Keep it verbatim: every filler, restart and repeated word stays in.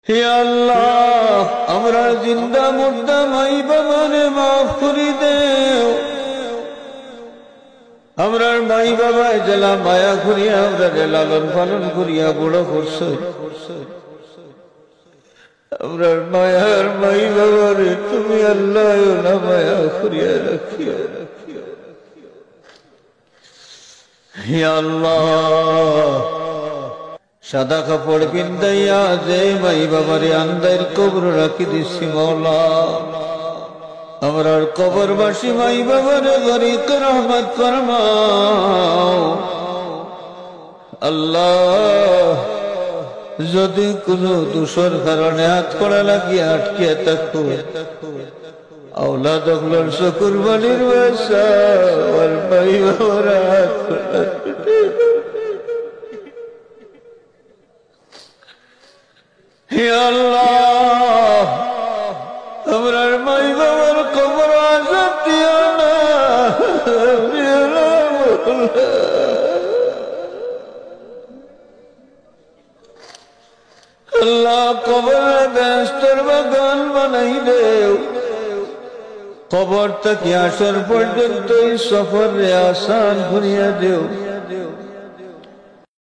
হে আল্লাহ, আমরা জিন্দা মুর্দা মাই বাবারে মাফ করে দেও। আমরার মাই বাবায় জেলা মায়া করিয়া আমরা লালন পালন করিয়া বড় করছো, আমরার মায়ার মাই বাবারে তুমি আল্লাহ না মায়া করিয়া রাখিয়া। হে আল্লাহ, সাদা কাপড় পিন্দাইয়া যে মাই বাবারে আন্দার কবর রাখি দিছি মওলা, আমরার কবরবাসী মাই বাবারে গরিক রহমত ফরমাও। আল্লাহ, যদি কোনো দোষের কারণে হাত করা লাগিয়ে আটকে থাকো, আওলাদ গুলোর কুরবানির বাসা আর মাই বাবার হাত করা। হে আল্লাহ, আমরার মাই বাবার কবর আযাব দিও না। আল্লাহ, কবরে বেহেশতের বাগান বানাই দেও। কবর থেকে আসর পর্যন্ত এই সফরে আসান করিয়া দেও।